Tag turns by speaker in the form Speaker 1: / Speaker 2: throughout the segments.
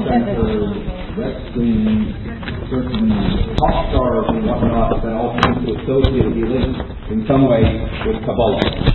Speaker 1: center, wrestling, certain pop stars and whatnot that all seem to associate the elite in some way with Kabbalah.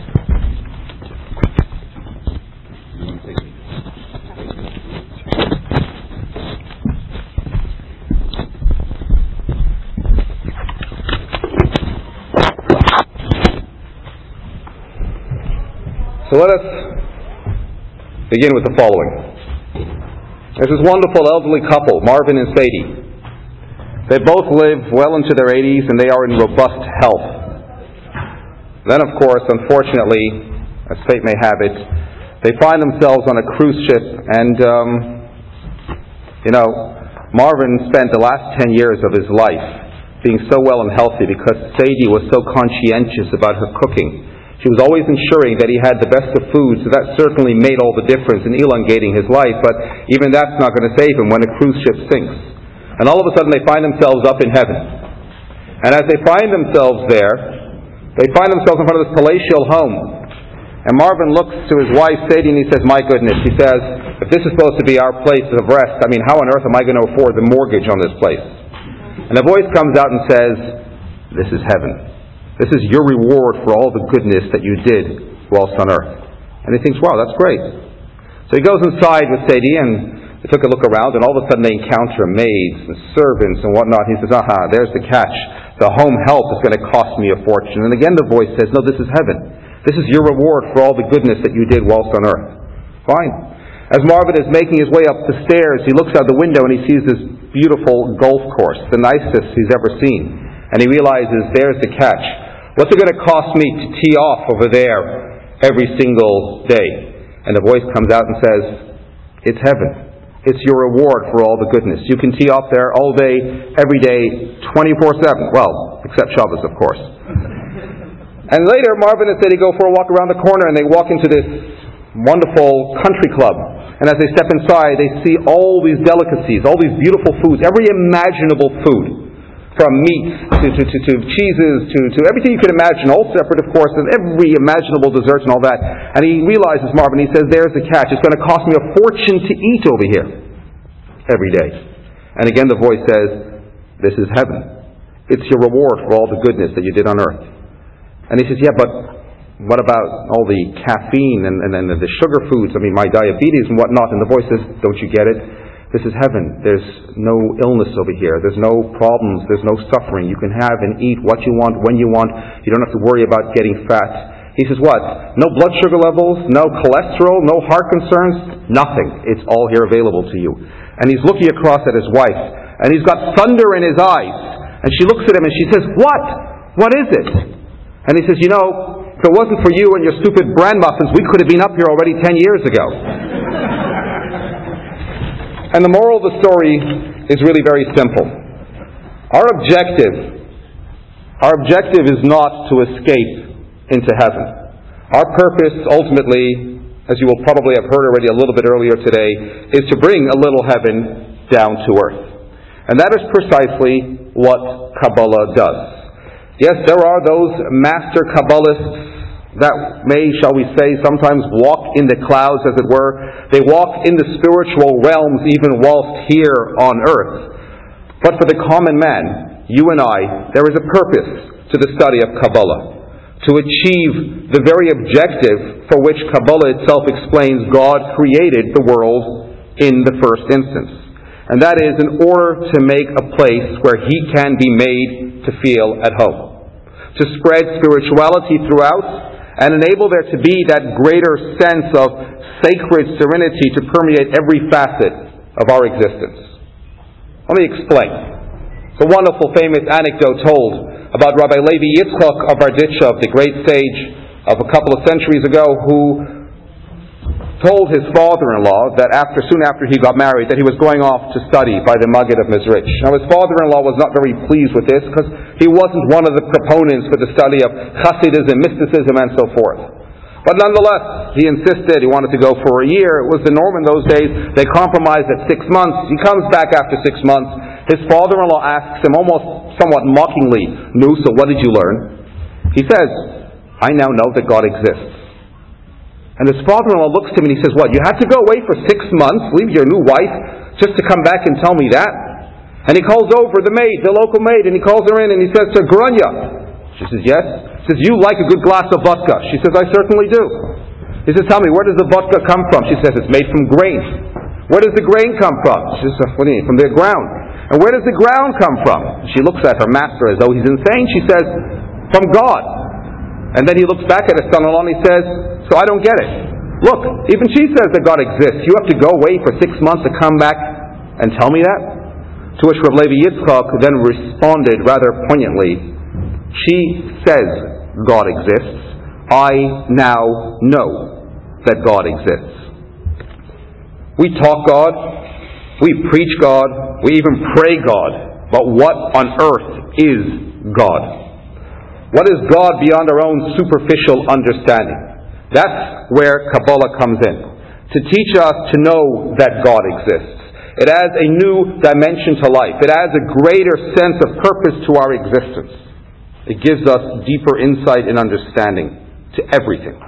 Speaker 1: So let us begin with the following. There's this wonderful elderly couple, Marvin and Sadie. They both live well into their 80s and they are in robust health. Then, of course, unfortunately, as fate may have it, they find themselves on a cruise ship and, Marvin spent the last 10 years of his life being so well and healthy because Sadie was so conscientious about her cooking. She was always ensuring that he had the best of food, so that certainly made all the difference in elongating his life, but even that's not going to save him when a cruise ship sinks. And all of a sudden they find themselves up in heaven. And as they find themselves there, they find themselves in front of this palatial home. And Marvin looks to his wife, Sadie, and he says, my goodness, he says, if this is supposed to be our place of rest, how on earth am I going to afford the mortgage on this place? And a voice comes out and says, this is heaven. This is your reward for all the goodness that you did whilst on earth. And he thinks, wow, that's great. So he goes inside with Sadie and they took a look around and all of a sudden they encounter maids and servants and whatnot. He says, aha, there's the catch. The home help is going to cost me a fortune. And again the voice says, no, this is heaven. This is your reward for all the goodness that you did whilst on earth. Fine. As Marvin is making his way up the stairs, he looks out the window and he sees this beautiful golf course, the nicest he's ever seen. And he realizes, there's the catch. What's it going to cost me to tee off over there every single day? And the voice comes out and says, it's heaven. It's your reward for all the goodness. You can tee off there all day, every day, 24/7. Well, except Shabbos, of course. And later, Marvin and Sadie go for a walk around the corner and they walk into this wonderful country club. And as they step inside, they see all these delicacies, all these beautiful foods, every imaginable food. From meats to cheeses to everything you can imagine, all separate, of course, and every imaginable dessert and all that. And he realizes, Marvin, he says, there's the catch. It's going to cost me a fortune to eat over here every day. And again the voice says, this is heaven. It's your reward for all the goodness that you did on earth. And he says, yeah, but what about all the caffeine and the sugar foods? My diabetes and whatnot. And the voice says, don't you get it? This is heaven. There's no illness over here. There's no problems. There's no suffering. You can have and eat what you want, when you want. You don't have to worry about getting fat. He says, what? No blood sugar levels? No cholesterol? No heart concerns? Nothing. It's all here available to you. And he's looking across at his wife. And he's got thunder in his eyes. And she looks at him and she says, what? What is it? And he says, if it wasn't for you and your stupid bran muffins, we could have been up here already 10 years ago. And the moral of the story is really very simple. Our objective is not to escape into heaven. Our purpose, ultimately, as you will probably have heard already a little bit earlier today, is to bring a little heaven down to earth. And that is precisely what Kabbalah does. Yes, there are those master Kabbalists that may, shall we say, sometimes walk in the clouds, as it were. They walk in the spiritual realms even whilst here on earth. But for the common man, you and I, there is a purpose to the study of Kabbalah. To achieve the very objective for which Kabbalah itself explains God created the world in the first instance. And that is in order to make a place where He can be made to feel at home. To spread spirituality throughout, and enable there to be that greater sense of sacred serenity to permeate every facet of our existence. Let me explain. It's a wonderful, famous anecdote told about Rabbi Levi Yitzchak of Berditchev, the great sage of a couple of centuries ago, who told his father-in-law that soon after he got married, that he was going off to study by the Maggid of Mezrich. Now his father-in-law was not very pleased with this because he wasn't one of the proponents for the study of Hasidism, mysticism, and so forth. But nonetheless, he insisted. He wanted to go for a year. It was the norm in those days. They compromised at 6 months. He comes back after 6 months. His father-in-law asks him almost somewhat mockingly, "Nu, so what did you learn?" He says, "I now know that God exists." And his father-in-law looks to him and he says, "What, you had to go away for 6 months, leave your new wife, just to come back and tell me that? And he calls over the maid, the local maid, and he calls her in and he says to her, Grunya. She says, yes. He says, you like a good glass of vodka. She says, I certainly do. He says, tell me, where does the vodka come from? She says, it's made from grain. Where does the grain come from? She says, what do you mean? From the ground. And where does the ground come from? She looks at her master as though he's insane. She says, from God. And then he looks back at his son-in-law and he says, so I don't get it. Look, even she says that God exists. You have to go away for 6 months to come back and tell me that? To which Rav Levi Yitzchak then responded rather poignantly, she says God exists. I now know that God exists. We talk God, we preach God, we even pray God, but what on earth is God? What is God beyond our own superficial understanding? That's where Kabbalah comes in, to teach us to know that God exists. It adds a new dimension to life. It adds a greater sense of purpose to our existence. It gives us deeper insight and understanding to everything.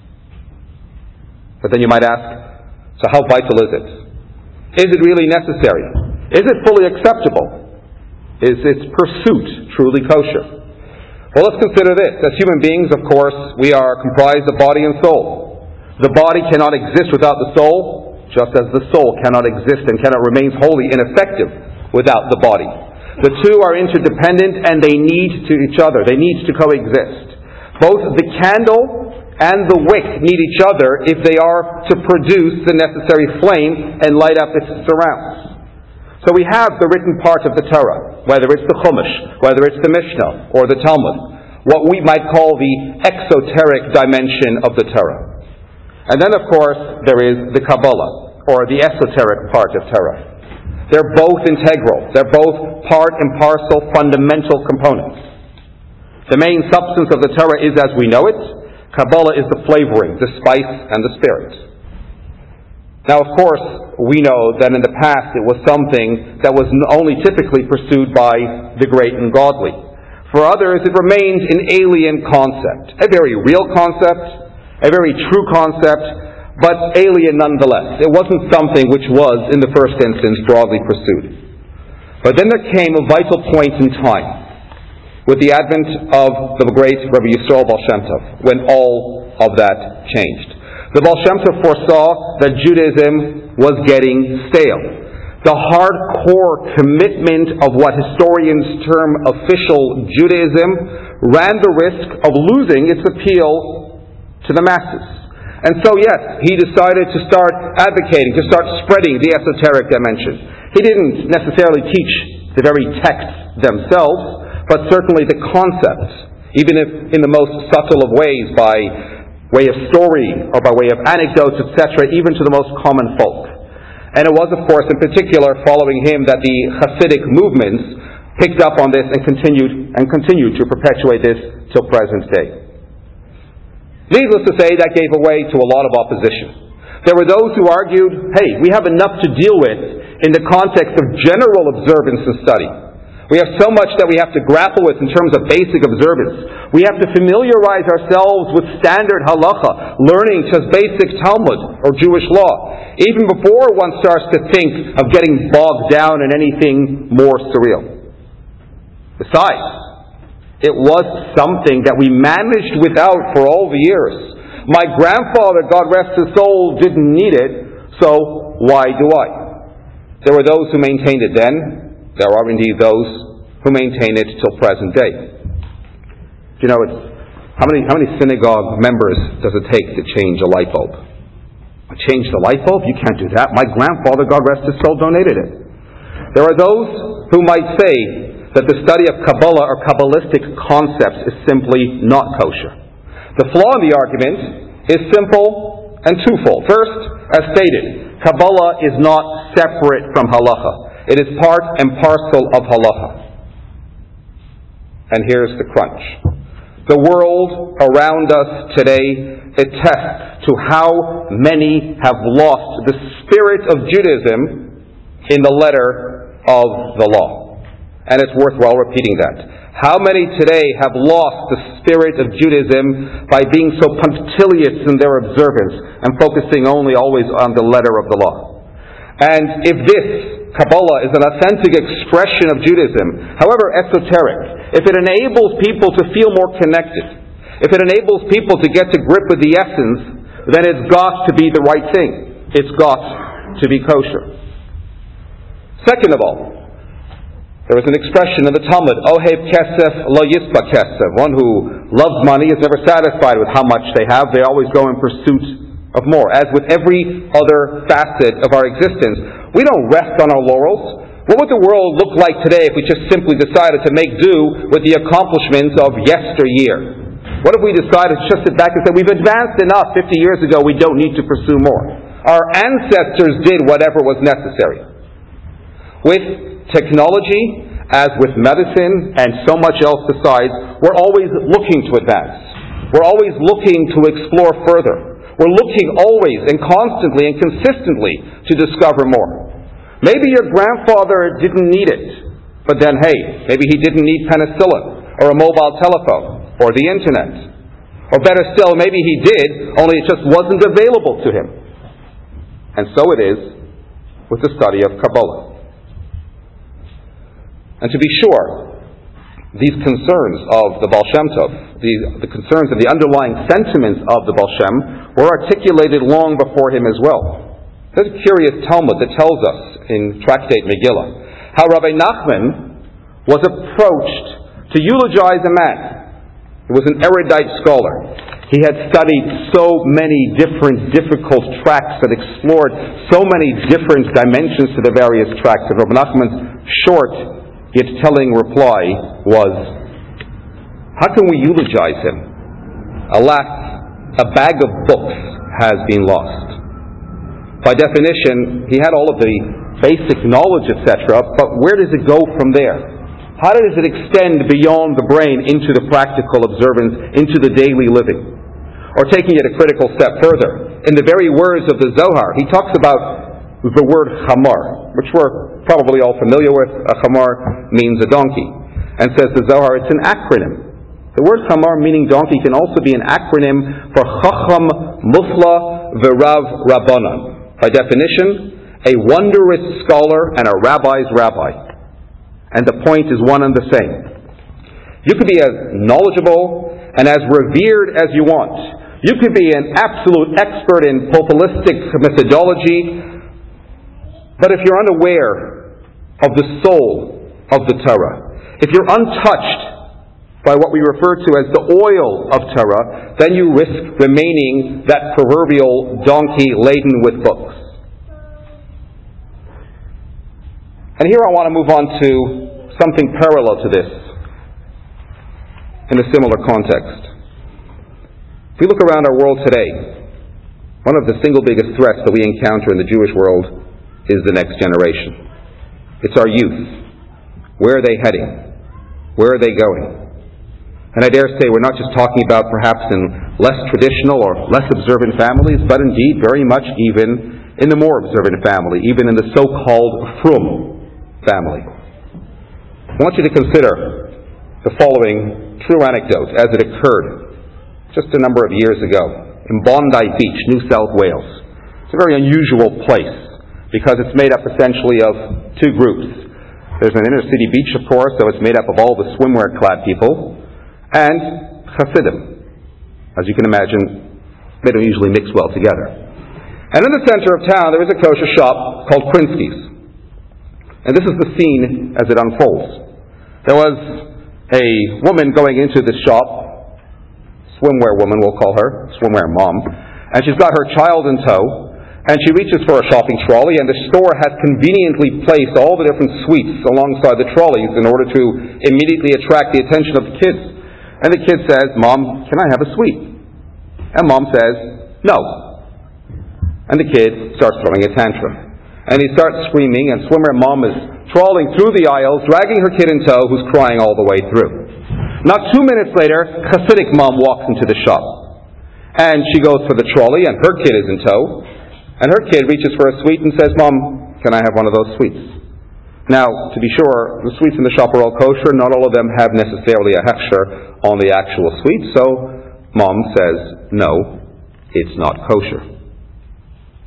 Speaker 1: But then you might ask, so how vital is it? Is it really necessary? Is it fully acceptable? Is its pursuit truly kosher? Well, let's consider this. As human beings, of course, we are comprised of body and soul. The body cannot exist without the soul, just as the soul cannot exist and cannot remain wholly ineffective without the body. The two are interdependent and they need to each other. They need to coexist. Both the candle and the wick need each other if they are to produce the necessary flame and light up its surrounds. So we have the written part of the Torah, whether it's the Chumash, whether it's the Mishnah or the Talmud, what we might call the exoteric dimension of the Torah. And then, of course, there is the Kabbalah, or the esoteric part of Torah. They're both integral. They're both part and parcel fundamental components. The main substance of the Torah is as we know it. Kabbalah is the flavoring, the spice, and the spirit. Now, of course, we know that in the past it was something that was only typically pursued by the great and godly. For others, it remained an alien concept, a very real concept, a very true concept, but alien nonetheless. It wasn't something which was, in the first instance, broadly pursued. But then there came a vital point in time, with the advent of the great Rabbi Yisrael Baal Shem Tov, when all of that changed. The Baal Shem Tov foresaw that Judaism was getting stale. The hardcore commitment of what historians term official Judaism ran the risk of losing its appeal to the masses. And so, yes, he decided to start advocating, to start spreading the esoteric dimension. He didn't necessarily teach the very texts themselves, but certainly the concepts, even if in the most subtle of ways, by way of story or by way of anecdotes, etc., even to the most common folk. And it was, of course, in particular following him that the Hasidic movements picked up on this and continued to perpetuate this till present day. Needless to say, that gave way to a lot of opposition. There were those who argued, hey, we have enough to deal with in the context of general observance and study. We have so much that we have to grapple with in terms of basic observance. We have to familiarize ourselves with standard halacha, learning just basic Talmud or Jewish law, even before one starts to think of getting bogged down in anything more surreal. Besides, it was something that we managed without for all the years. My grandfather, God rest his soul, didn't need it, so why do I? There were those who maintained it then. There are indeed those who maintain it till present day. You know, how many synagogue members does it take to change a light bulb? Change the light bulb? You can't do that. My grandfather, God rest his soul, donated it. There are those who might say that the study of Kabbalah or Kabbalistic concepts is simply not kosher. The flaw in the argument is simple and twofold. First, as stated, Kabbalah is not separate from halacha. It is part and parcel of halacha. And here's the crunch. The world around us today attests to how many have lost the spirit of Judaism in the letter of the law. And it's worthwhile repeating that. How many today have lost the spirit of Judaism by being so punctilious in their observance and focusing only always on the letter of the law? And if this Kabbalah is an authentic expression of Judaism, however esoteric, if it enables people to feel more connected, if it enables people to get to grip with the essence, then it's got to be the right thing. It's got to be kosher. Second of all, there is an expression in the Talmud, Oheb kesef lo yispa kesef. One who loves money is never satisfied with how much they have. They always go in pursuit of more. As with every other facet of our existence, we don't rest on our laurels. What would the world look like today if we just simply decided to make do with the accomplishments of yesteryear? What if we decided to just sit back and say, we've advanced enough 50 years ago, we don't need to pursue more? Our ancestors did whatever was necessary. With technology, as with medicine, and so much else besides, we're always looking to advance. We're always looking to explore further. We're looking always and constantly and consistently to discover more. Maybe your grandfather didn't need it, but then hey, maybe he didn't need penicillin, or a mobile telephone, or the internet. Or better still, maybe he did, only it just wasn't available to him. And so it is with the study of Kabbalah. And to be sure, these concerns of the Baal Shem Tov, the concerns and the underlying sentiments of the Baal Shem, were articulated long before him as well. There's a curious Talmud that tells us in Tractate Megillah how Rabbi Nachman was approached to eulogize a man. He was an erudite scholar. He had studied so many different difficult tracts and explored so many different dimensions to the various tracts. And Rabbi Nachman's short yet telling reply was, how can we eulogize him? Alas, a bag of books has been lost. By definition, he had all of the basic knowledge, etc., but where does it go from there? How does it extend beyond the brain into the practical observance, into the daily living? Or taking it a critical step further, in the very words of the Zohar, he talks about the word chamar, which we're probably all familiar with. A chamar means a donkey. And says the Zohar, it's an acronym. The word chamar, meaning donkey, can also be an acronym for Chacham Mufla V'Rav Rabbanan. By definition, a wondrous scholar and a rabbi's rabbi. And the point is one and the same. You could be as knowledgeable and as revered as you want. You could be an absolute expert in populistic methodology, but if you're unaware of the soul of the Torah, if you're untouched by what we refer to as the oil of Torah, then you risk remaining that proverbial donkey laden with books. And here I want to move on to something parallel to this in a similar context. If we look around our world today, one of the single biggest threats that we encounter in the Jewish world is the next generation. It's our youth. Where are they heading? Where are they going? And I dare say we're not just talking about perhaps in less traditional or less observant families, but indeed very much even in the more observant family, even in the so-called frum family. I want you to consider the following true anecdote as it occurred just a number of years ago in Bondi Beach, New South Wales. It's a very unusual place because it's made up essentially of two groups. There's an inner city beach, of course, so it's made up of all the swimwear-clad people, and Hasidim. As you can imagine, they don't usually mix well together. And in the center of town, there is a kosher shop called Krinsky's. And this is the scene as it unfolds. There was a woman going into this shop, swimwear woman we'll call her, swimwear mom, and she's got her child in tow, and she reaches for a shopping trolley, and the store has conveniently placed all the different sweets alongside the trolleys in order to immediately attract the attention of the kids. And the kid says, "Mom, can I have a sweet?" And Mom says, "No." And the kid starts throwing a tantrum. And he starts screaming, and swimwear mom is trawling through the aisles, dragging her kid in tow, who's crying all the way through. Not 2 minutes later, Hasidic mom walks into the shop. And she goes for the trolley, and her kid is in tow. And her kid reaches for a sweet and says, "Mom, can I have one of those sweets?" Now, to be sure, the sweets in the shop are all kosher. Not all of them have necessarily a hechsher on the actual sweet. So, Mom says, "No, it's not kosher."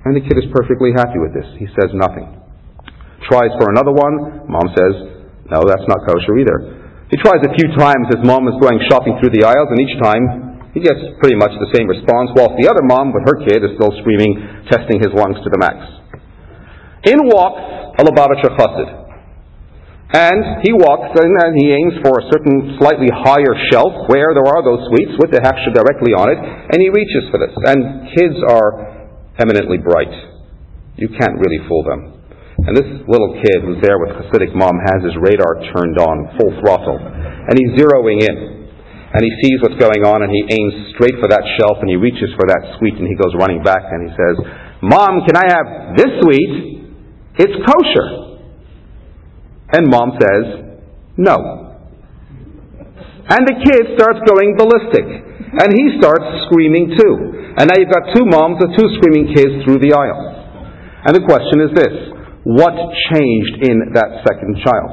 Speaker 1: And the kid is perfectly happy with this. He says nothing. Tries for another one. Mom says, no, that's not kosher either. He tries a few times as Mom is going shopping through the aisles, and each time he gets pretty much the same response, whilst the other mom with her kid is still screaming, testing his lungs to the max. In walks a Lubavitcher Chassid. And he walks in and he aims for a certain slightly higher shelf where there are those sweets with the hechsher directly on it, and he reaches for this. And kids are eminently bright. You can't really fool them. And this little kid who's there with Hasidic mom has his radar turned on, full throttle. And he's zeroing in. And he sees what's going on and he aims straight for that shelf and he reaches for that sweet and he goes running back and he says, Mom, can I have this sweet? It's kosher. And Mom says, no. And the kid starts going ballistic. And he starts screaming too. And now you've got two moms with two screaming kids through the aisle. And the question is this: what changed in that second child?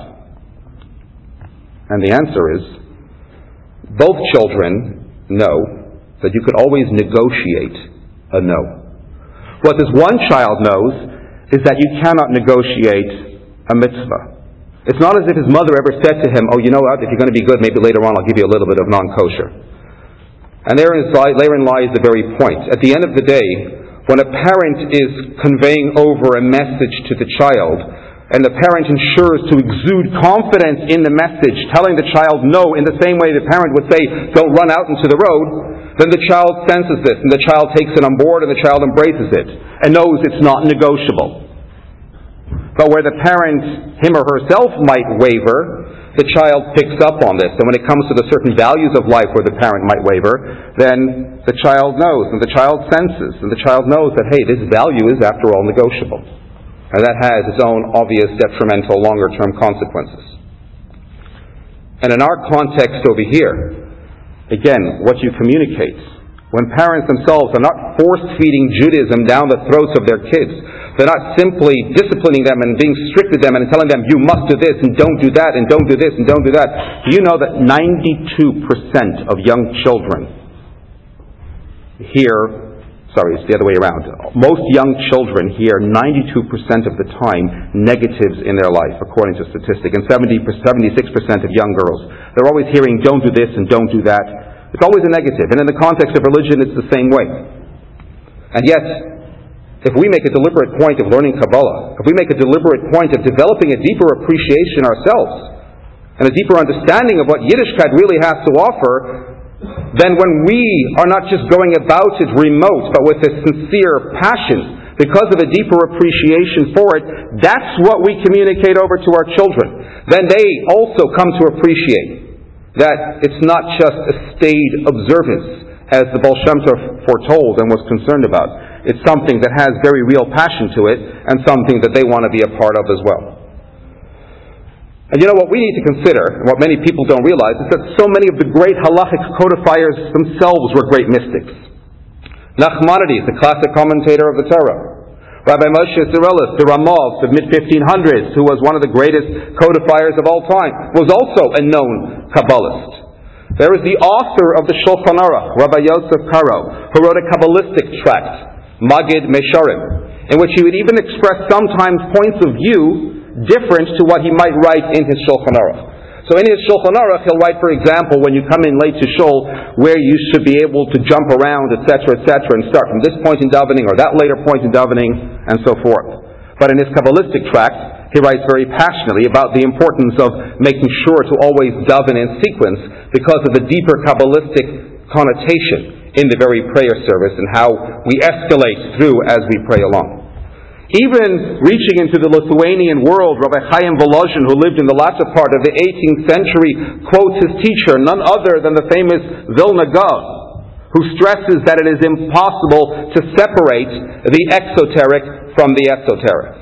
Speaker 1: And the answer is, both children know that you could always negotiate a no. What this one child knows is that you cannot negotiate a mitzvah. It's not as if his mother ever said to him, oh, you know what, if you're going to be good, maybe later on I'll give you a little bit of non-kosher. And therein lies the very point. At the end of the day, when a parent is conveying over a message to the child, and the parent ensures to exude confidence in the message, telling the child no in the same way the parent would say, don't run out into the road, then the child senses this, and the child takes it on board, and the child embraces it, and knows it's not negotiable. But where the parent, him or herself, might waver, the child picks up on this. And when it comes to the certain values of life where the parent might waver, then the child knows, and the child senses, and the child knows that, hey, this value is after all negotiable. And that has its own obvious detrimental longer-term consequences. And in our context over here, again, what you communicate, when parents themselves are not force-feeding Judaism down the throats of their kids, they're not simply disciplining them and being strict with them and telling them, you must do this and don't do that and don't do this and don't do that. Do you know that 92% of young children it's the other way around. Most young children hear 92% of the time negatives in their life, according to statistics, and 76% of young girls. They're always hearing, don't do this and don't do that. It's always a negative. And in the context of religion, it's the same way. And yet, if we make a deliberate point of learning Kabbalah, if we make a deliberate point of developing a deeper appreciation ourselves, and a deeper understanding of what Yiddishkeit really has to offer, then when we are not just going about it remote, but with a sincere passion, because of a deeper appreciation for it, that's what we communicate over to our children. Then they also come to appreciate that it's not just a staid observance, as the Baal Shem Tov foretold and was concerned about. It's something that has very real passion to it, and something that they want to be a part of as well. And you know what we need to consider, and what many people don't realize, is that so many of the great halachic codifiers themselves were great mystics. Nachmanides, the classic commentator of the Torah. Rabbi Moshe Sirellis, the Ramah of the mid-1500s, who was one of the greatest codifiers of all time, was also a known Kabbalist. There is the author of the Shulchan Aruch, Rabbi Yosef Karo, who wrote a Kabbalistic tract, Magid Mesharim, in which he would even express sometimes points of view different to what he might write in his Shulchan Aruch. So in his Shulchan Aruch, he'll write, for example, when you come in late to Shul, where you should be able to jump around, etc., and start from this point in davening or that later point in davening, and so forth. But in his Kabbalistic tract, he writes very passionately about the importance of making sure to always daven in sequence because of the deeper Kabbalistic connotation in the very prayer service and how we escalate through as we pray along. Even reaching into the Lithuanian world, Rabbi Chaim Volozhin, who lived in the latter part of the 18th century, quotes his teacher, none other than the famous Vilna Gaon, who stresses that it is impossible to separate the exoteric from the esoteric.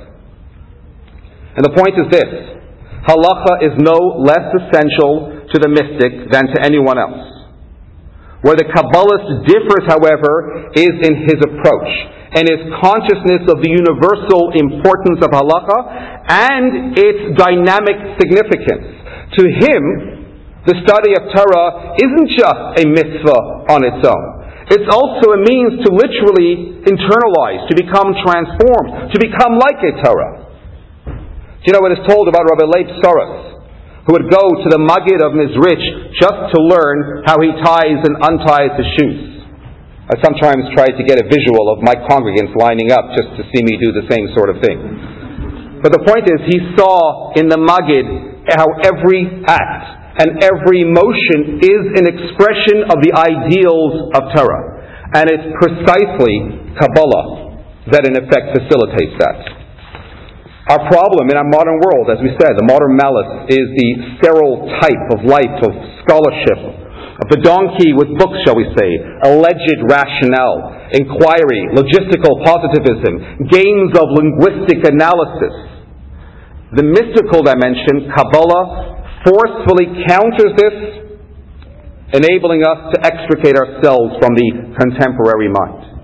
Speaker 1: And the point is this: halacha is no less essential to the mystic than to anyone else. Where the Kabbalist differs, however, is in his approach and his consciousness of the universal importance of halacha and its dynamic significance. To him, the study of Torah isn't just a mitzvah on its own. It's also a means to literally internalize, to become transformed, to become like a Torah. Do you know what is told about Rabbi Leib Soros, who would go to the Maggid of Mizrich just to learn how he ties and unties his shoes? I sometimes try to get a visual of my congregants lining up just to see me do the same sort of thing. But the point is, he saw in the Maggid how every act and every motion is an expression of the ideals of Torah. And it's precisely Kabbalah that in effect facilitates that. Our problem in our modern world, as we said, the modern malice, is the sterile type of life of scholarship, of the donkey with books, shall we say, alleged rationale, inquiry, logistical positivism, games of linguistic analysis. The mystical dimension, Kabbalah, forcefully counters this, enabling us to extricate ourselves from the contemporary mind.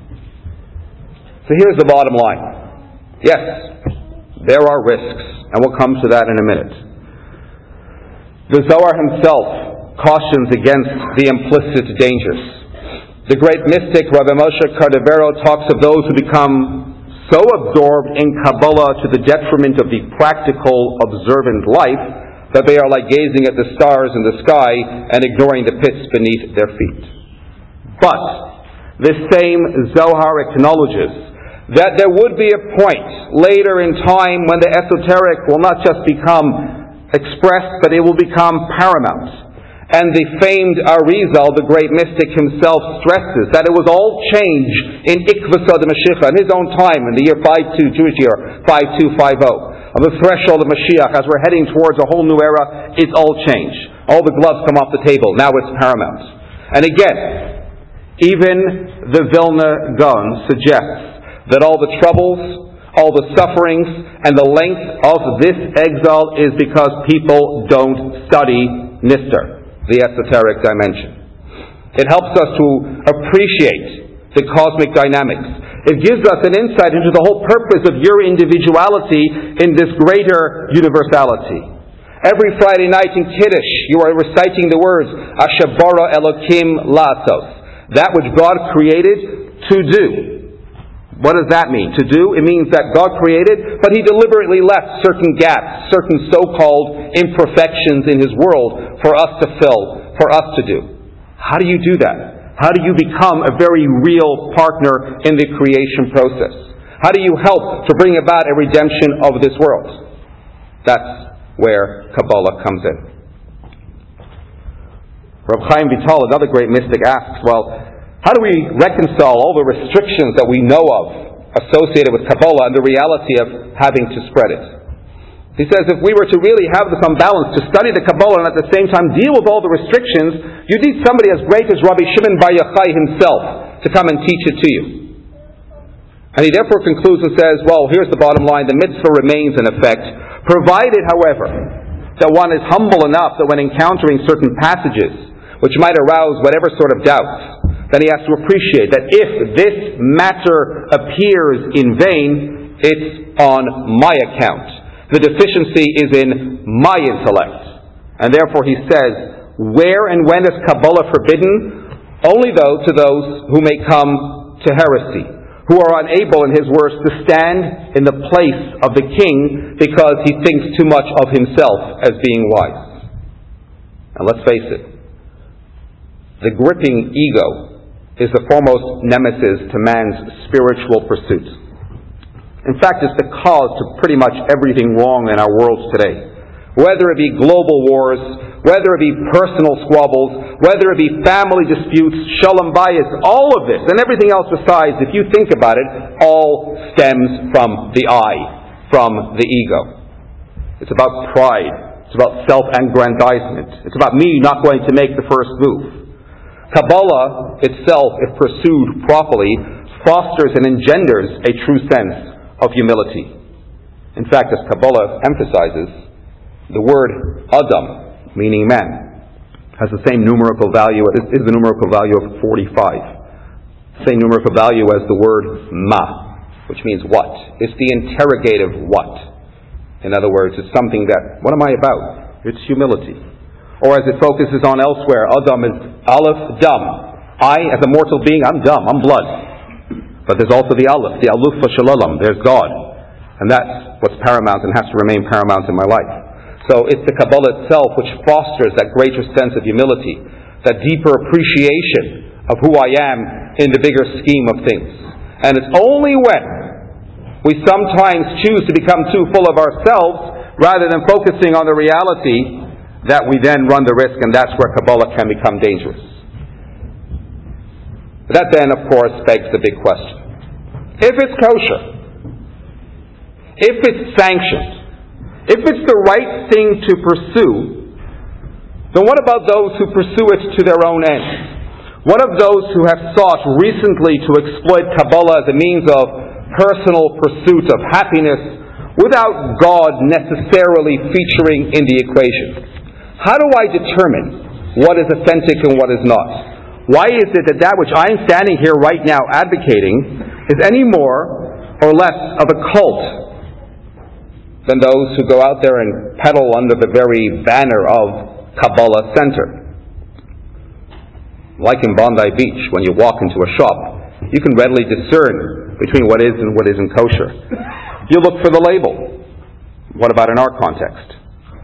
Speaker 1: So here's the bottom line. Yes, there are risks, and we'll come to that in a minute. The Zohar himself cautions against the implicit dangers. The great mystic Rabbi Moshe Cordovero talks of those who become so absorbed in Kabbalah to the detriment of the practical, observant life that they are like gazing at the stars in the sky and ignoring the pits beneath their feet. But this same Zohar acknowledges that there would be a point later in time when the esoteric will not just become expressed, but it will become paramount. And the famed Arizal, the great mystic himself, stresses that it was all change in Ikvasa de Mashiach, in his own time, in the year 52, Jewish year, 5250. On the threshold of Mashiach, as we're heading towards a whole new era, it's all change. All the gloves come off the table. Now it's paramount. And again, even the Vilna Gaon suggests that all the troubles, all the sufferings, and the length of this exile is because people don't study Nistar, the esoteric dimension. It helps us to appreciate the cosmic dynamics. It gives us an insight into the whole purpose of your individuality in this greater universality. Every Friday night in Kiddush, you are reciting the words, Asher bara Elokim la'asos, that which God created to do. What does that mean? To do? It means that God created, but He deliberately left certain gaps, certain so-called imperfections in His world for us to fill, for us to do. How do you do that? How do you become a very real partner in the creation process? How do you help to bring about a redemption of this world? That's where Kabbalah comes in. Reb Chaim Vital, another great mystic, asks, well, how do we reconcile all the restrictions that we know of associated with Kabbalah and the reality of having to spread it? He says if we were to really have this unbalance, to study the Kabbalah and at the same time deal with all the restrictions, you need somebody as great as Rabbi Shimon Bar Yochai himself to come and teach it to you. And he therefore concludes and says, well, here's the bottom line, the mitzvah remains in effect, provided, however, that one is humble enough that when encountering certain passages which might arouse whatever sort of doubts, then he has to appreciate that if this matter appears in vain, it's on my account. The deficiency is in my intellect. And therefore he says, where and when is Kabbalah forbidden? Only to those who may come to heresy, who are unable, in his words, to stand in the place of the king because he thinks too much of himself as being wise. And let's face it, the gripping ego is the foremost nemesis to man's spiritual pursuits. In fact, it's the cause to pretty much everything wrong in our world today. Whether it be global wars, whether it be personal squabbles, whether it be family disputes, shalom bayis, all of this and everything else besides, if you think about it, all stems from the I, from the ego. It's about pride. It's about self-aggrandizement. It's about me not going to make the first move. Kabbalah itself, if pursued properly, fosters and engenders a true sense of humility. In fact, as Kabbalah emphasizes, the word Adam, meaning man, has the same numerical value, is the numerical value of 45. Same numerical value as the word Ma, which means what. It's the interrogative what. In other words, it's something that, what am I about? It's humility. Or as it focuses on elsewhere, Adam is Aleph Dam, I, as a mortal being, I'm dumb, I'm blood. But there's also the Aleph, the Aluf Shalom, there's God. And that's what's paramount and has to remain paramount in my life. So it's the Kabbalah itself which fosters that greater sense of humility, that deeper appreciation of who I am in the bigger scheme of things. And it's only when we sometimes choose to become too full of ourselves rather than focusing on the reality that we then run the risk, and that's where Kabbalah can become dangerous. That then, of course, begs the big question. If it's kosher, if it's sanctioned, if it's the right thing to pursue, then what about those who pursue it to their own ends? What of those who have sought recently to exploit Kabbalah as a means of personal pursuit of happiness without God necessarily featuring in the equation? How do I determine what is authentic and what is not? Why is it that which I'm standing here right now advocating is any more or less of a cult than those who go out there and peddle under the very banner of Kabbalah Center? Like in Bondi Beach, when you walk into a shop, you can readily discern between what is and what isn't kosher. You look for the label. What about in our context?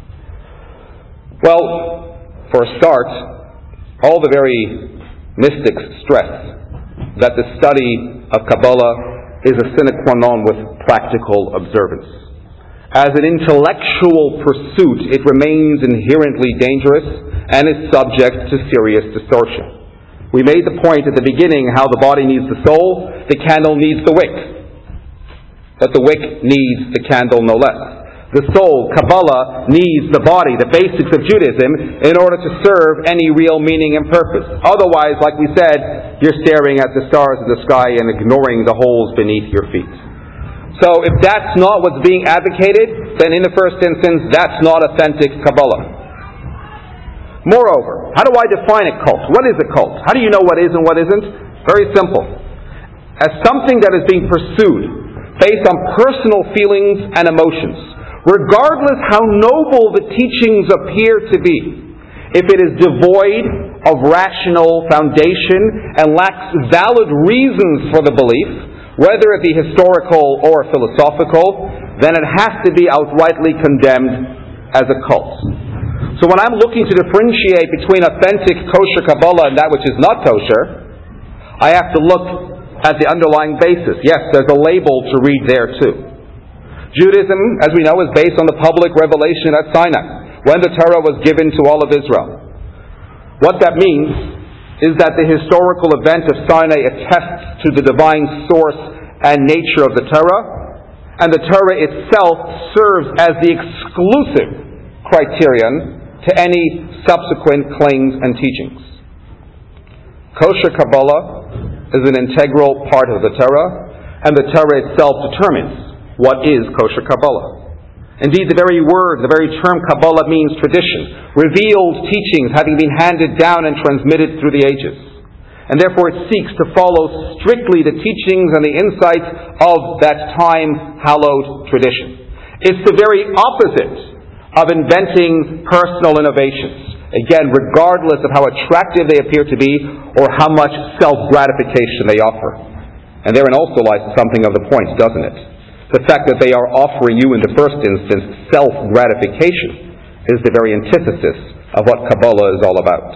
Speaker 1: Well, for a start, all the very mystics stress that the study of Kabbalah is a sine qua non with practical observance. As an intellectual pursuit, it remains inherently dangerous and is subject to serious distortion. We made the point at the beginning how the body needs the soul, the candle needs the wick. But the wick needs the candle no less. The soul, Kabbalah, needs the body, the basics of Judaism, in order to serve any real meaning and purpose. Otherwise, like we said, you're staring at the stars of the sky and ignoring the holes beneath your feet. So if that's not what's being advocated, then in the first instance, that's not authentic Kabbalah. Moreover, how do I define a cult? What is a cult? How do you know what is and what isn't? Very simple. As something that is being pursued based on personal feelings and emotions, regardless how noble the teachings appear to be, if it is devoid of rational foundation and lacks valid reasons for the belief, whether it be historical or philosophical, then it has to be outrightly condemned as a cult. So when I'm looking to differentiate between authentic kosher Kabbalah and that which is not kosher, I have to look at the underlying basis. Yes, there's a label to read there too. Judaism, as we know, is based on the public revelation at Sinai, when the Torah was given to all of Israel. What that means is that the historical event of Sinai attests to the divine source and nature of the Torah, and the Torah itself serves as the exclusive criterion to any subsequent claims and teachings. Kosher Kabbalah is an integral part of the Torah, and the Torah itself determines what is kosher Kabbalah. Indeed, the very word, the very term Kabbalah means tradition, revealed teachings having been handed down and transmitted through the ages. And therefore it seeks to follow strictly the teachings and the insights of that time-hallowed tradition. It's the very opposite of inventing personal innovations, again, regardless of how attractive they appear to be or how much self-gratification they offer. And therein also lies something of the point, doesn't it? The fact that they are offering you in the first instance self-gratification is the very antithesis of what Kabbalah is all about.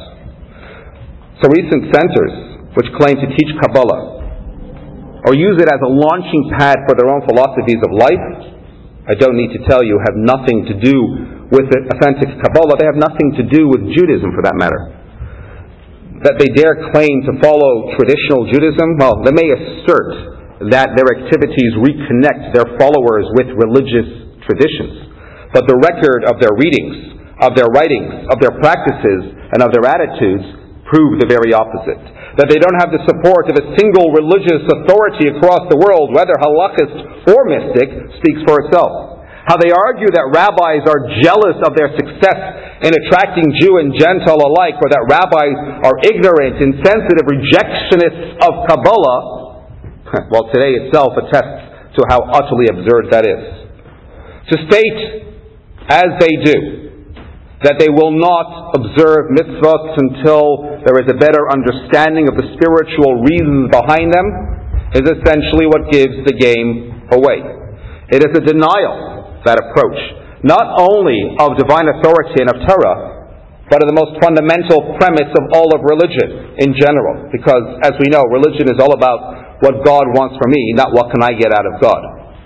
Speaker 1: So recent centers which claim to teach Kabbalah or use it as a launching pad for their own philosophies of life, I don't need to tell you, have nothing to do with the authentic Kabbalah. They have nothing to do with Judaism for that matter. That they dare claim to follow traditional Judaism, well, they may assert that their activities reconnect their followers with religious traditions. But the record of their readings, of their writings, of their practices, and of their attitudes prove the very opposite. That they don't have the support of a single religious authority across the world, whether halachist or mystic, speaks for itself. How they argue that rabbis are jealous of their success in attracting Jew and Gentile alike, or that rabbis are ignorant, insensitive rejectionists of Kabbalah, well, today itself attests to how utterly absurd that is. To state, as they do, that they will not observe mitzvot until there is a better understanding of the spiritual reasons behind them, is essentially what gives the game away. It is a denial, that approach, not only of divine authority and of Torah, but of the most fundamental premise of all of religion in general. Because, as we know, religion is all about what God wants from me, not what can I get out of God.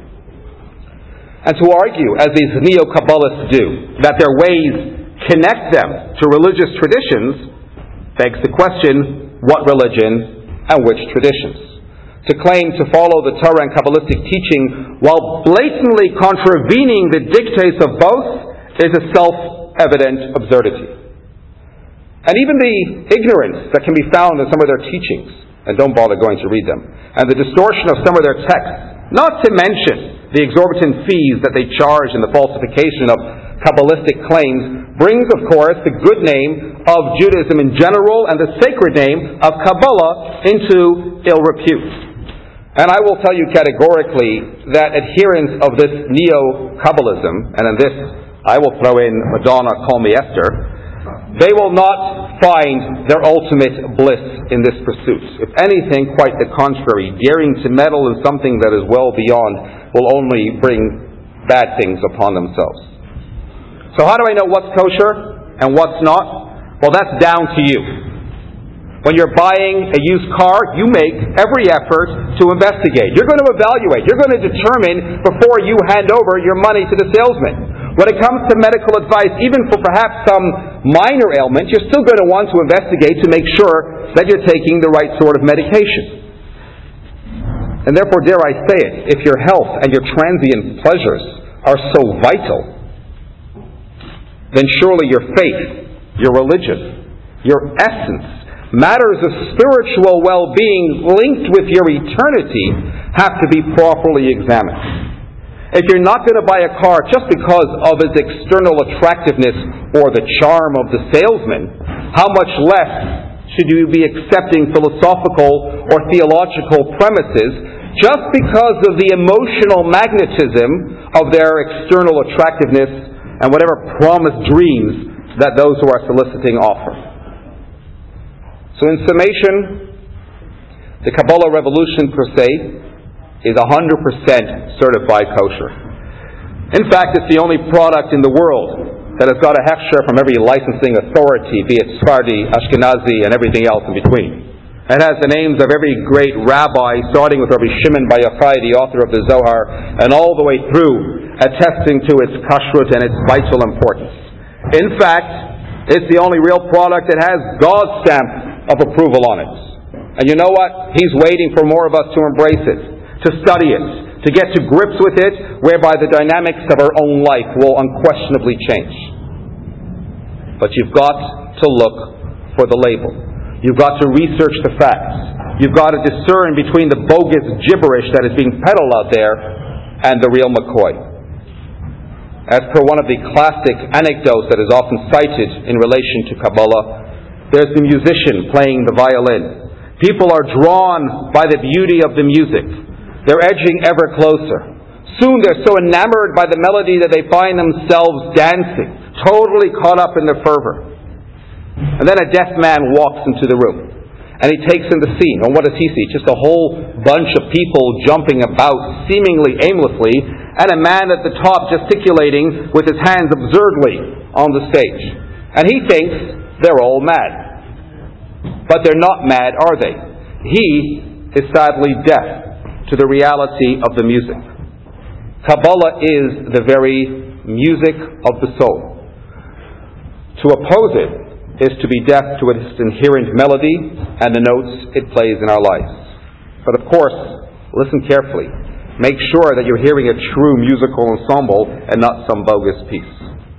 Speaker 1: And to argue, as these neo-Kabbalists do, that their ways connect them to religious traditions begs the question, what religion and which traditions? To claim to follow the Torah and Kabbalistic teaching while blatantly contravening the dictates of both is a self-evident absurdity. And even the ignorance that can be found in some of their teachings, and don't bother going to read them, and the distortion of some of their texts, not to mention the exorbitant fees that they charge in the falsification of Kabbalistic claims, brings, of course, the good name of Judaism in general and the sacred name of Kabbalah into ill repute. And I will tell you categorically that adherents of this neo-Kabbalism, and in this I will throw in Madonna, Call Me Esther, they will not find their ultimate bliss in this pursuit. If anything, quite the contrary. Daring to meddle in something that is well beyond will only bring bad things upon themselves. So how do I know what's kosher and what's not? Well, that's down to you. When you're buying a used car, you make every effort to investigate. You're going to evaluate. You're going to determine before you hand over your money to the salesman. When it comes to medical advice, even for perhaps some minor ailment, you're still going to want to investigate to make sure that you're taking the right sort of medication. And therefore, dare I say it, if your health and your transient pleasures are so vital, then surely your faith, your religion, your essence, matters of spiritual well-being linked with your eternity have to be properly examined. If you're not going to buy a car just because of its external attractiveness or the charm of the salesman, how much less should you be accepting philosophical or theological premises just because of the emotional magnetism of their external attractiveness and whatever promised dreams that those who are soliciting offer. So in summation, the Kabbalah revolution per se is 100% certified kosher. In fact, it's the only product in the world that has got a hechsher from every licensing authority, be it Sephardi, Ashkenazi, and everything else in between. It has the names of every great rabbi, starting with Rabbi Shimon Bar Yochai, the author of the Zohar, and all the way through, attesting to its kashrut and its vital importance. In fact, it's the only real product that has God's stamp of approval on it. And you know what? He's waiting for more of us to embrace it, to study it, to get to grips with it, whereby the dynamics of our own life will unquestionably change. But you've got to look for the label. You've got to research the facts. You've got to discern between the bogus gibberish that is being peddled out there and the real McCoy. As per one of the classic anecdotes that is often cited in relation to Kabbalah, there's the musician playing the violin. People are drawn by the beauty of the music. They're edging ever closer. Soon they're so enamored by the melody that they find themselves dancing, totally caught up in the fervor. And then a deaf man walks into the room, and he takes in the scene. And what does he see? Just a whole bunch of people jumping about, seemingly aimlessly, and a man at the top gesticulating with his hands absurdly on the stage. And he thinks they're all mad. But they're not mad, are they? He is sadly deaf to the reality of the music. Kabbalah is the very music of the soul. To oppose it is to be deaf to its inherent melody and the notes it plays in our lives. But of course, listen carefully. Make sure that you're hearing a true musical ensemble and not some bogus piece.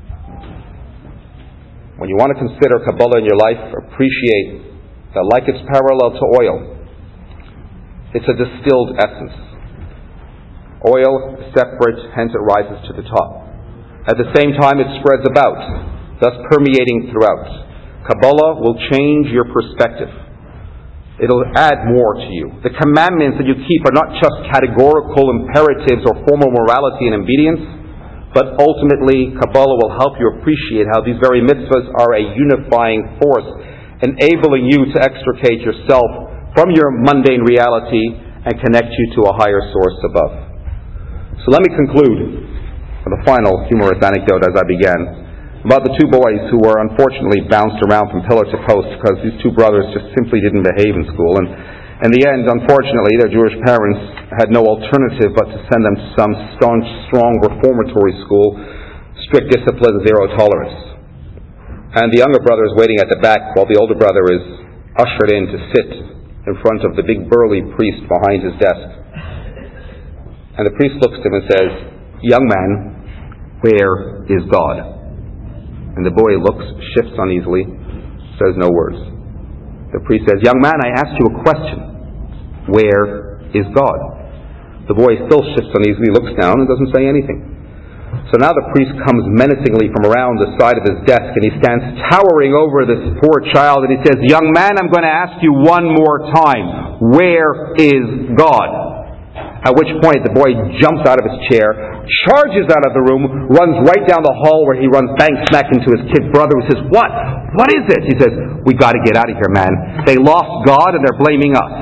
Speaker 1: When you want to consider Kabbalah in your life, appreciate that like its parallel to oil, it's a distilled essence. Oil is separate, hence it rises to the top. At the same time, it spreads about, thus permeating throughout. Kabbalah will change your perspective. It'll add more to you. The commandments that you keep are not just categorical imperatives or formal morality and obedience, But ultimately, Kabbalah will help you appreciate how these very mitzvahs are a unifying force, enabling you to extricate yourself from your mundane reality and connect you to a higher source above. So let me conclude with a final humorous anecdote as I began, about the two boys who were unfortunately bounced around from pillar to post because these two brothers just simply didn't behave in school. And in the end, unfortunately, their Jewish parents had no alternative but to send them to some staunch, strong reformatory school, strict discipline, zero tolerance. And the younger brother is waiting at the back while the older brother is ushered in to sit in front of the big burly priest behind his desk. And the priest looks at him and says, "Young man, where is God?" And the boy looks, shifts uneasily, says no words. The priest says, "Young man, I asked you a question. Where is God?" The boy still shifts uneasily, looks down, and doesn't say anything. So now the priest comes menacingly from around the side of his desk, and he stands towering over this poor child, and he says, "Young man, I'm going to ask you one more time. Where is God?" At which point the boy jumps out of his chair, charges out of the room, runs right down the hall where he runs bang smack into his kid brother, who says, What is it?" He says, "We got to get out of here, man. They lost God and they're blaming us."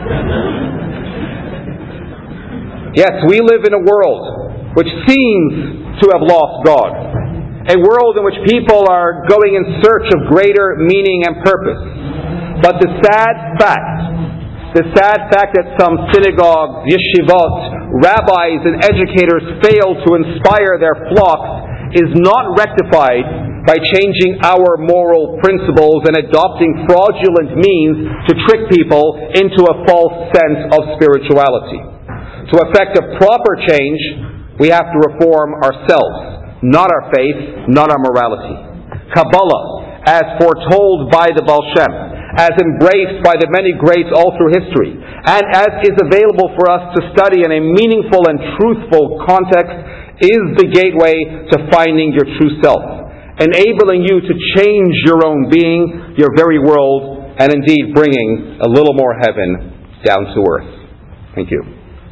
Speaker 1: Yes, we live in a world which seems to have lost God. A world in which people are going in search of greater meaning and purpose. But the sad fact that some synagogues, yeshivot, rabbis and educators fail to inspire their flocks is not rectified by changing our moral principles and adopting fraudulent means to trick people into a false sense of spirituality. To effect a proper change, we have to reform ourselves, not our faith, not our morality. Kabbalah, as foretold by the Baal Shem, as embraced by the many greats all through history, and as is available for us to study in a meaningful and truthful context, is the gateway to finding your true self, enabling you to change your own being, your very world, and indeed bringing a little more heaven down to earth. Thank you.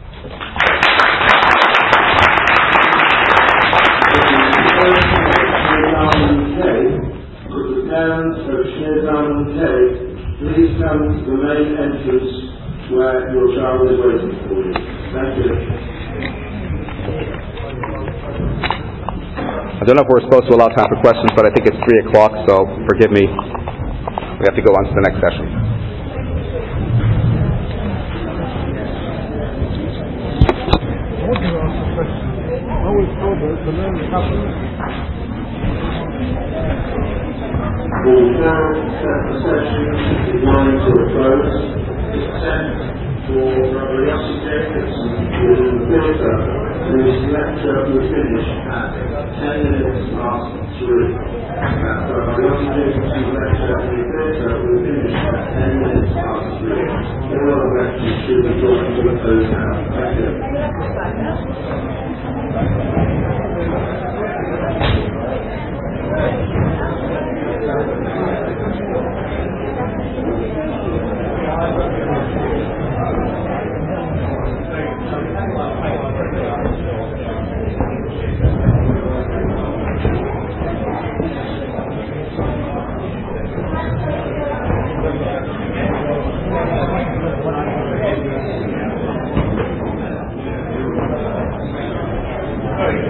Speaker 2: Please come to the main entrance where your child is waiting for you. Thank you.
Speaker 1: I don't know if we're supposed to allow time for questions, but I think it's 3 o'clock, so forgive me. We have to go on to the next session.
Speaker 3: I was told that the name happened.
Speaker 2: We will now set the session designed to a close. It's sent for Rabbi Yossi Jacobson within the theatre, whose lecture will finish at 10 minutes past 3. Rabbi Yossi Jacobson's lecture in the theatre will finish at 10 minutes past 3. All other lectures should be brought to a close now. Thank you. Right.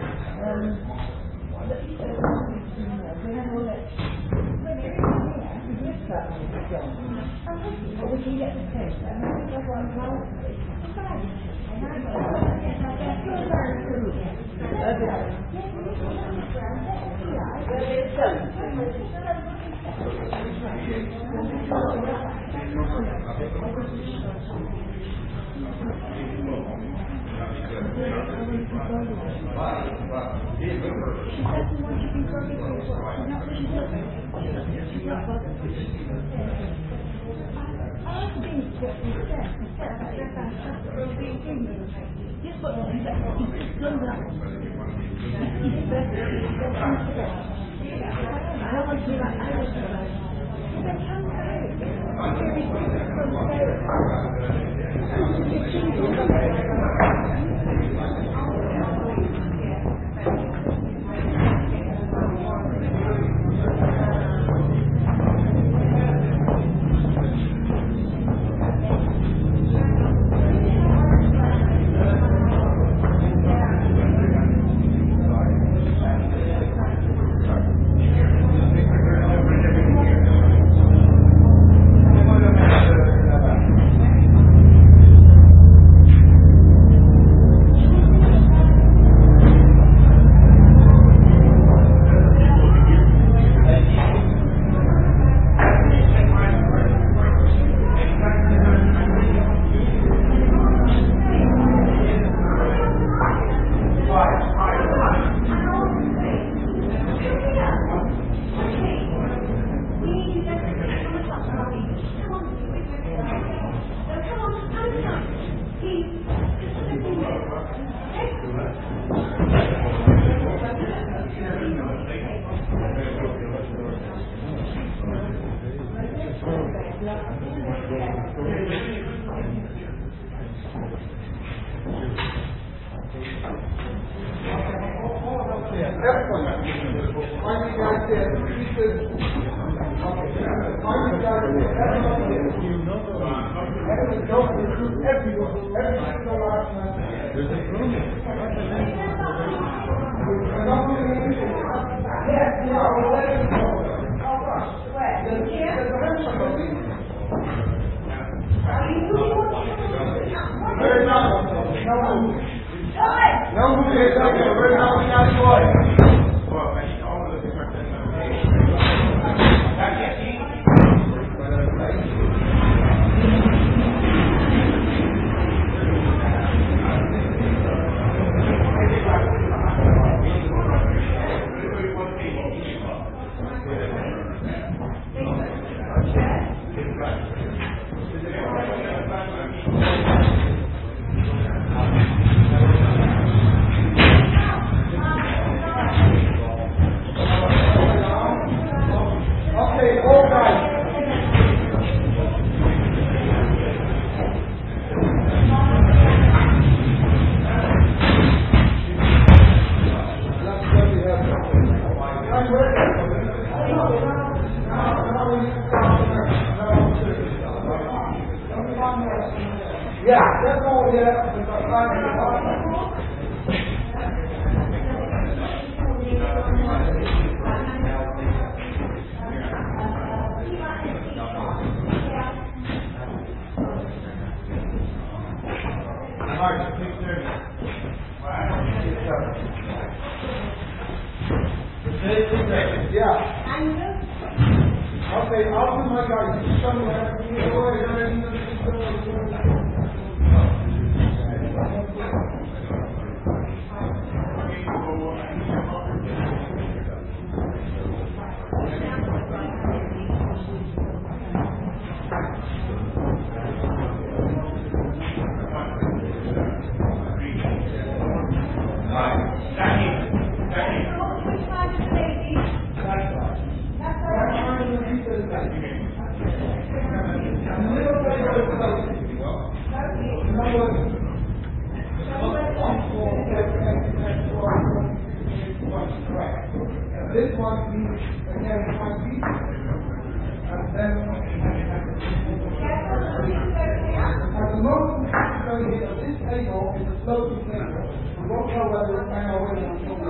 Speaker 2: This table is a floating table. We won't know whether it's down or whether it's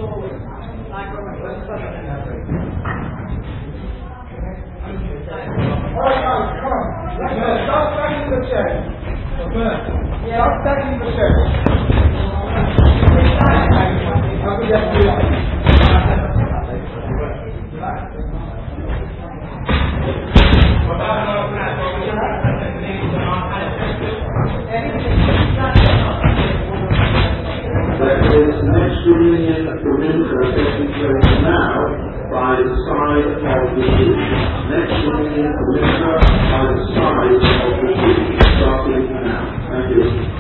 Speaker 2: Next reunion of the winter taking place now by the side of the sea. Next reunion of the winter by the side of the sea. Starting now. Thank you.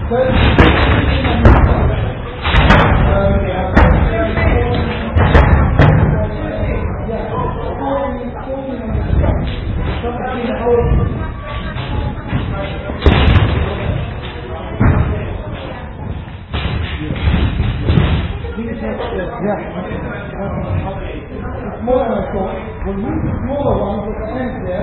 Speaker 3: It's more than I thought. We'll move the smaller ones at the end there.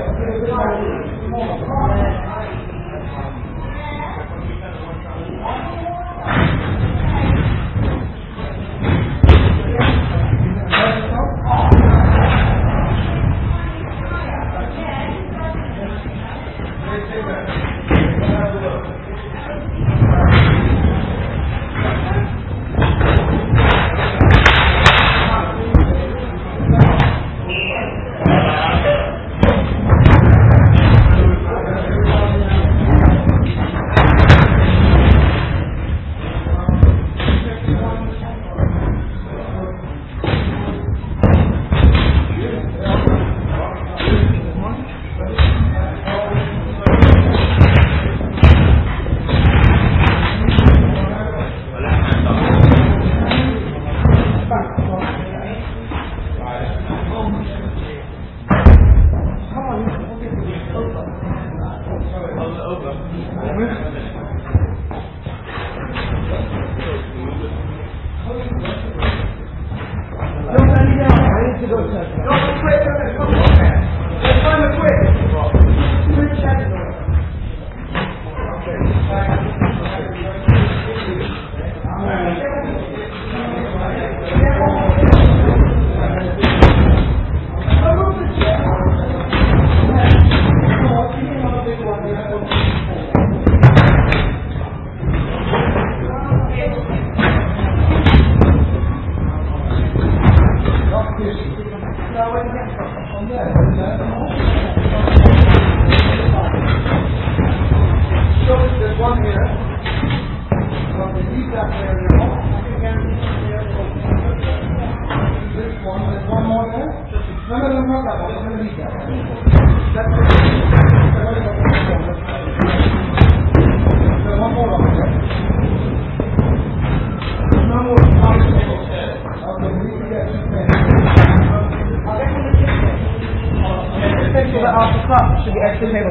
Speaker 3: Should be extra table.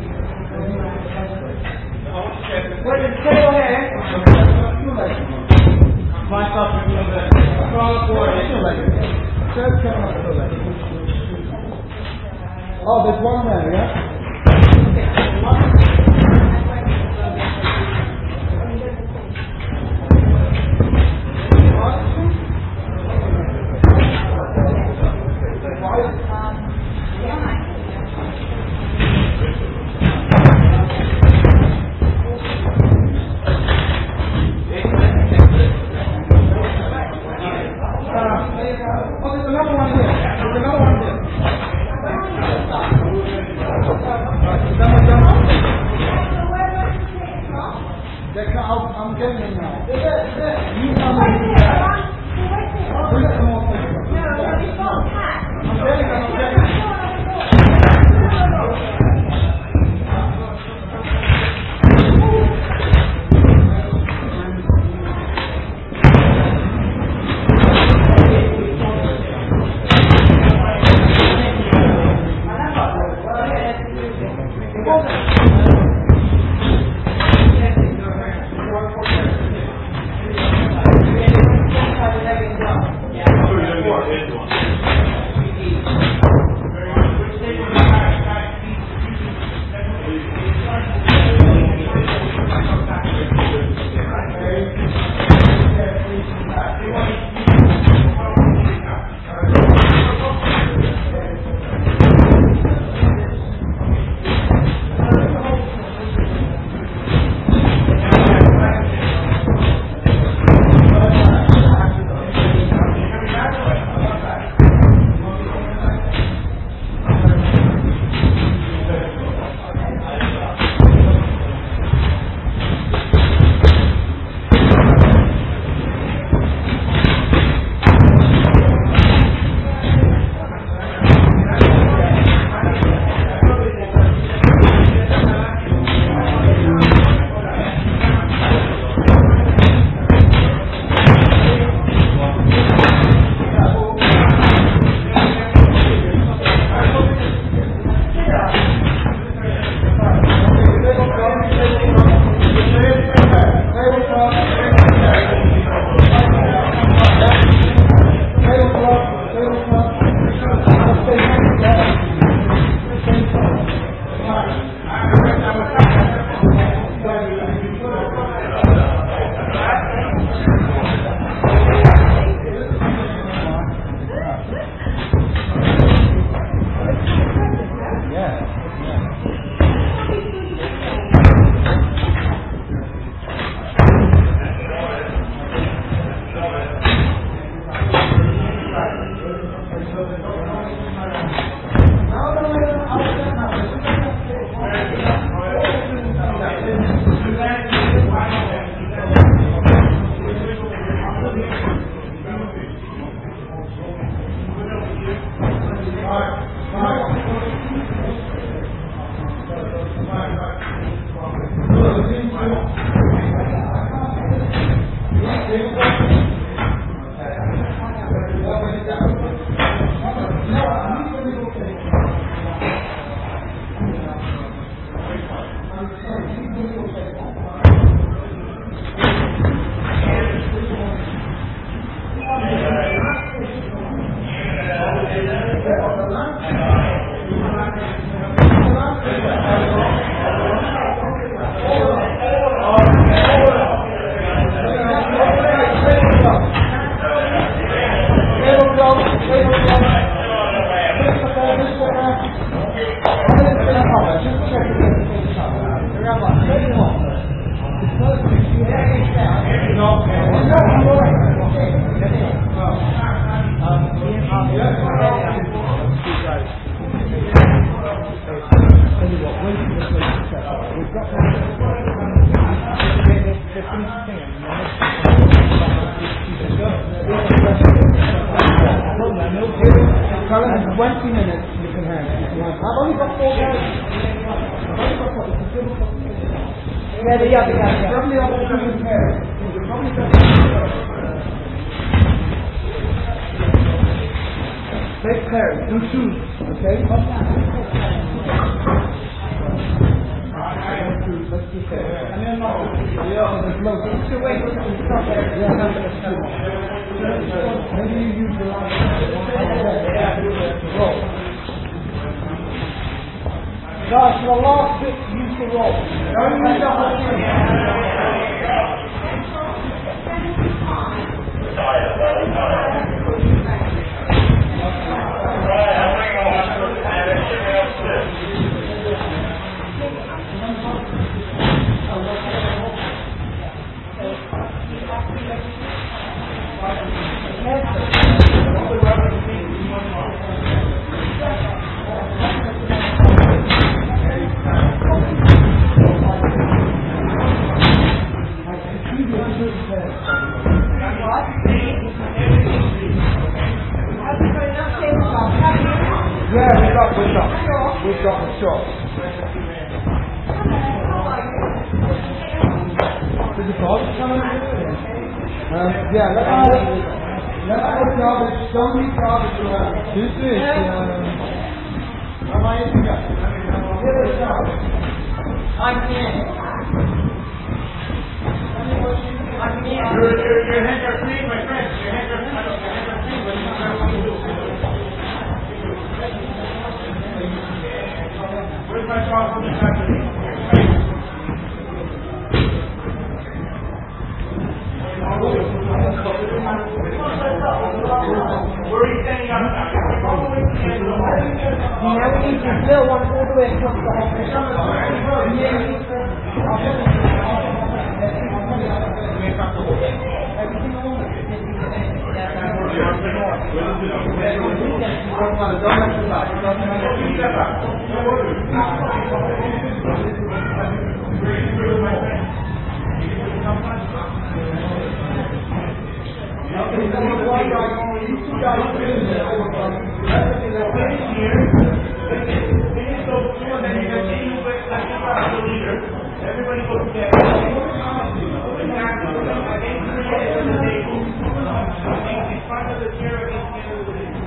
Speaker 3: Where's the table here? My stuff is in there. Oh, there's one there, yeah? I'm getting it now. You come in here. Bring some more things. I'm getting it. Take care, two shoes, okay? Let's do that. Maybe you use the line. Guys, for the last bit, use the roll. Don't use the whole thing. We've got the shot. Did the garbage come in? Yeah, let the garbage, don't leave garbage around. This is, am I in the gut? I can't. Your hands are free, my friend. Your hands are free, but you don't know what to do. Where's my problem? Where are you standing up now? Now we need to fill one all the way across the everybody go together. In front of the chair against the end of the table.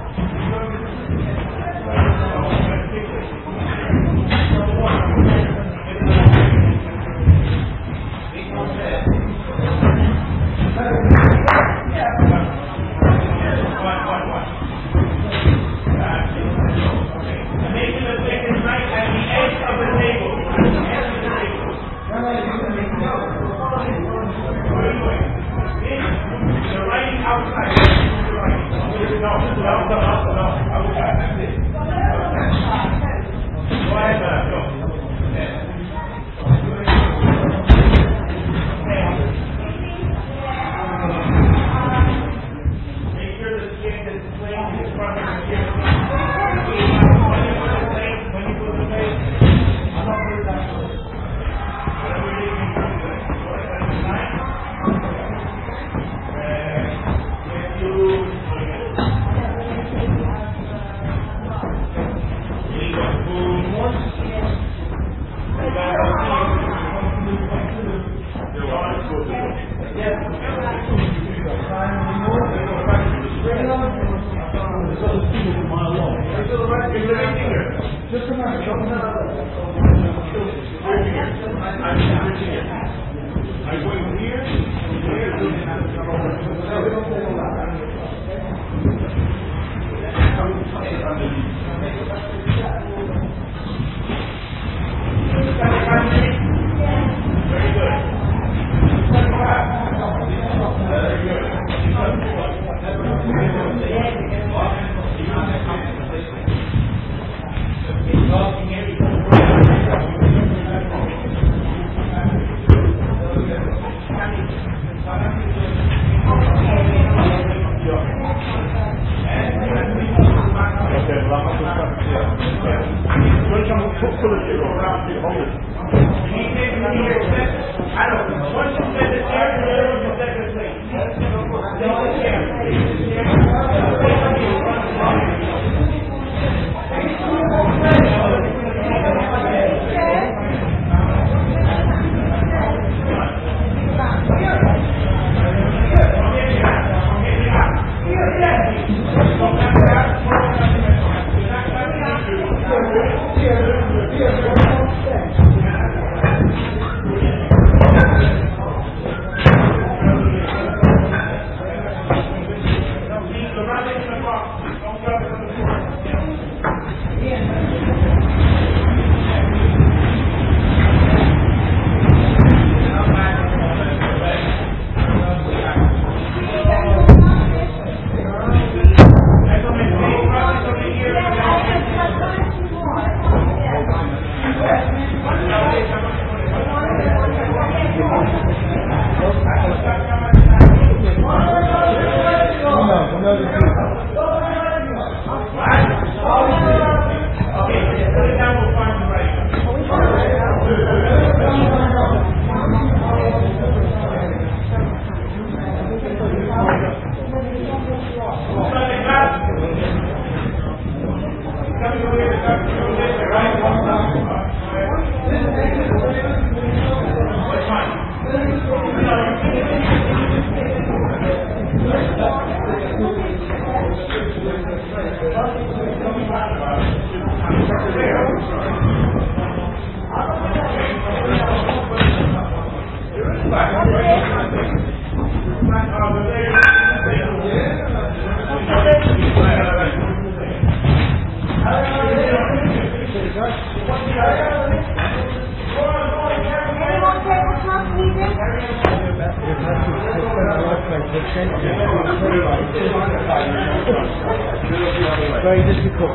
Speaker 3: Very difficult.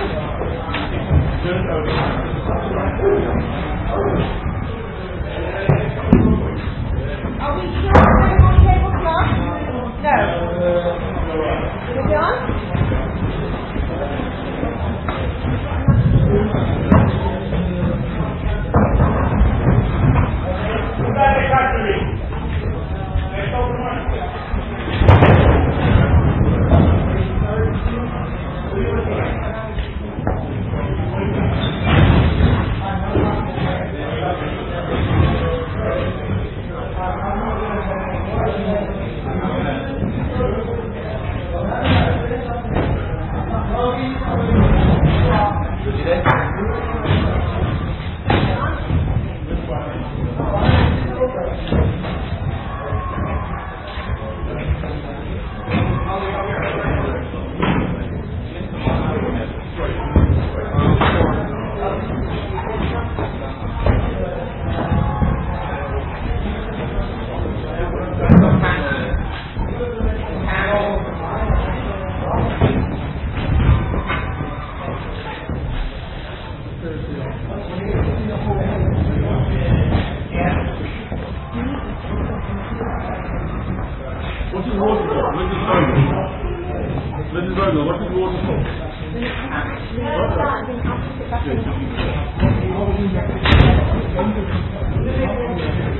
Speaker 4: Are we sure there's no tablecloth? No. Is it on?
Speaker 5: What is water for? Mrs. Vogel, what is water for? What?